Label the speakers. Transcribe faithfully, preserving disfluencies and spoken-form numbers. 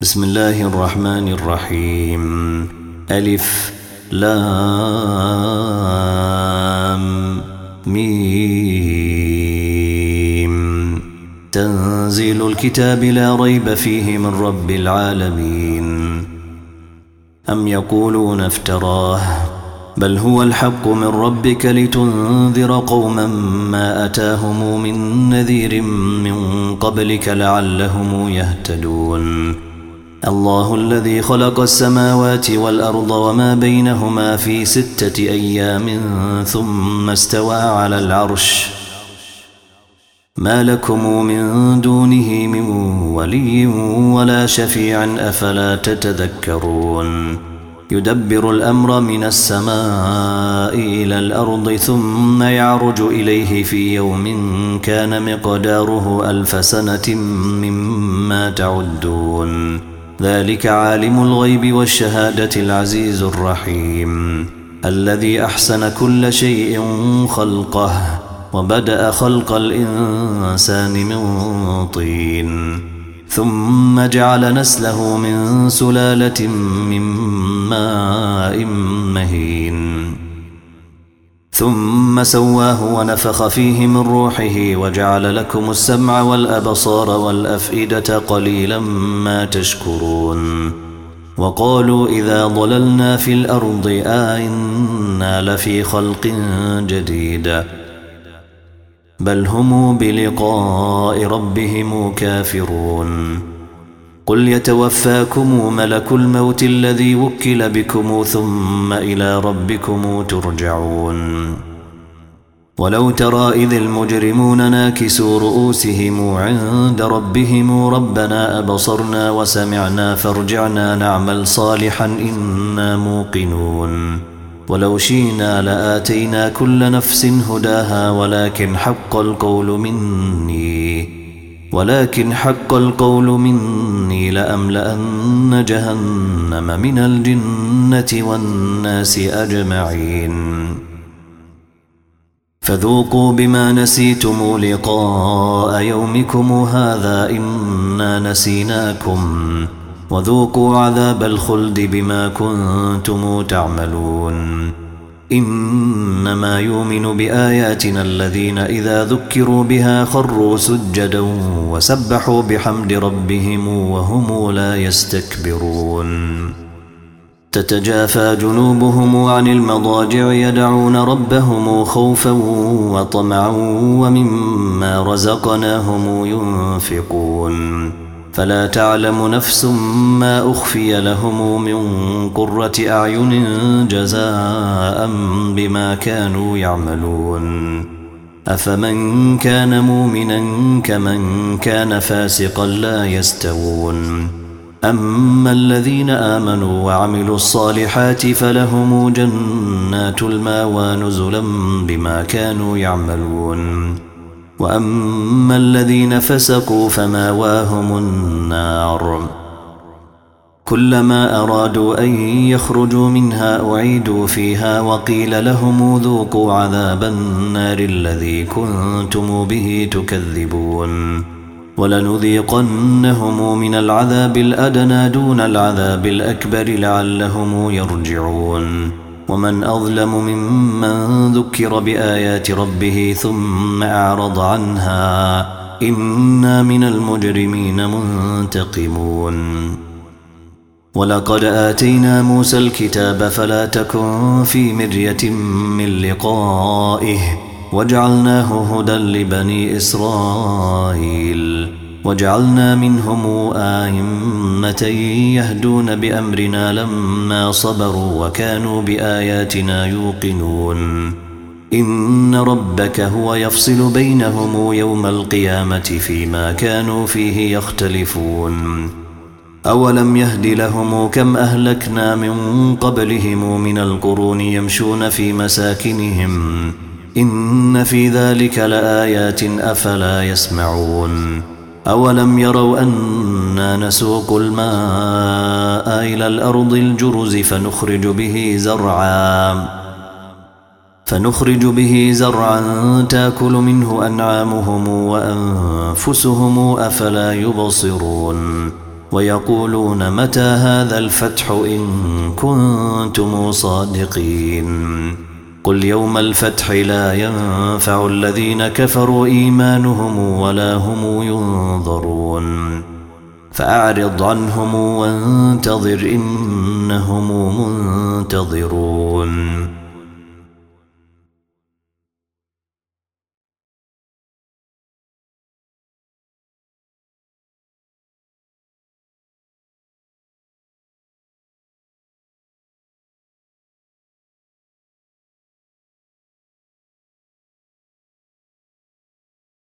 Speaker 1: بسم الله الرحمن الرحيم. ألف لام ميم. تنزيل الكتاب لا ريب فيه من رب العالمين. أم يقولون افتراه بل هو الحق من ربك لتنذر قوما ما أتاهم من نذير من قبلك لعلهم يهتدون. الله الذي خلق السماوات والأرض وما بينهما في ستة أيام ثم استوى على العرش ما لكم من دونه من ولي ولا شفيع أفلا تتذكرون. يدبر الأمر من السماء إلى الأرض ثم يعرج إليه في يوم كان مقداره ألف سنة مما تعدون. ذلك عالم الغيب والشهادة العزيز الرحيم الذي أحسن كل شيء خلقه وبدأ خلق الإنسان من طين ثم جعل نسله من سلالة من ماء مهين ثم سواه ونفخ فيه من روحه وجعل لكم السمع والأبصار والأفئدة قليلا ما تشكرون. وقالوا إذا ضللنا في الأرض آئنا لفي خلق جديد بل هم بلقاء ربهم كافرون. قل يتوفاكم ملك الموت الذي وكل بكم ثم إلى ربكم ترجعون. ولو ترى إذ المجرمون ناكسوا رؤوسهم عند ربهم ربنا أبصرنا وسمعنا فارجعنا نعمل صالحا إنا موقنون. ولو شئنا لآتينا كل نفس هداها ولكن حق القول مني ولكن حق القول مني لأملأن جهنم من الجنة والناس أجمعين. فذوقوا بما نسيتم لقاء يومكم هذا إنا نسيناكم وذوقوا عذاب الخلد بما كنتم تعملون. إنما يؤمن بآياتنا الذين إذا ذكروا بها خروا سجدا وسبحوا بحمد ربهم وهم لا يستكبرون. تتجافى جنوبهم عن المضاجع يدعون ربهم خوفا وطمعا ومما رزقناهم ينفقون. فلا تعلم نفس ما أخفي لهم من قرة أعين جزاء بما كانوا يعملون. أفمن كان مؤمنا كمن كان فاسقا لا يستوون. أما الذين آمنوا وعملوا الصالحات فلهم جنات المأوى نزلا بما كانوا يعملون. وأما الذين فسقوا فمأواهم النار كلما أرادوا أن يخرجوا منها أعيدوا فيها وقيل لهم ذوقوا عذاب النار الذي كنتم به تكذبون. ولنذيقنهم من العذاب الأدنى دون العذاب الأكبر لعلهم يرجعون. ومن أظلم ممن ذكر بآيات ربه ثم أعرض عنها إنا من المجرمين منتقمون. ولقد آتينا موسى الكتاب فلا تكن في مرية من لقائه وجعلناه هدى لبني إسرائيل وجعلنا منهم أئمة يهدون بأمرنا لما صبروا وكانوا بآياتنا يوقنون. إن ربك هو يفصل بينهم يوم القيامة فيما كانوا فيه يختلفون. أولم يهد لهم كم أهلكنا من قبلهم من القرون يمشون في مساكنهم إن في ذلك لآيات أفلا يسمعون. أولم يروا أنا نسوق الماء إلى الأرض الجرز فنخرج به زرعا فنخرج به زرعا تأكل منه أنعامهم وأنفسهم أفلا يبصرون ويقولون متى هذا الفتح إن كنتم صادقين قل يوم الفتح لا ينفع الذين كفروا إيمانهم ولا هم ينظرون فأعرض عنهم وانتظر إنهم منتظرون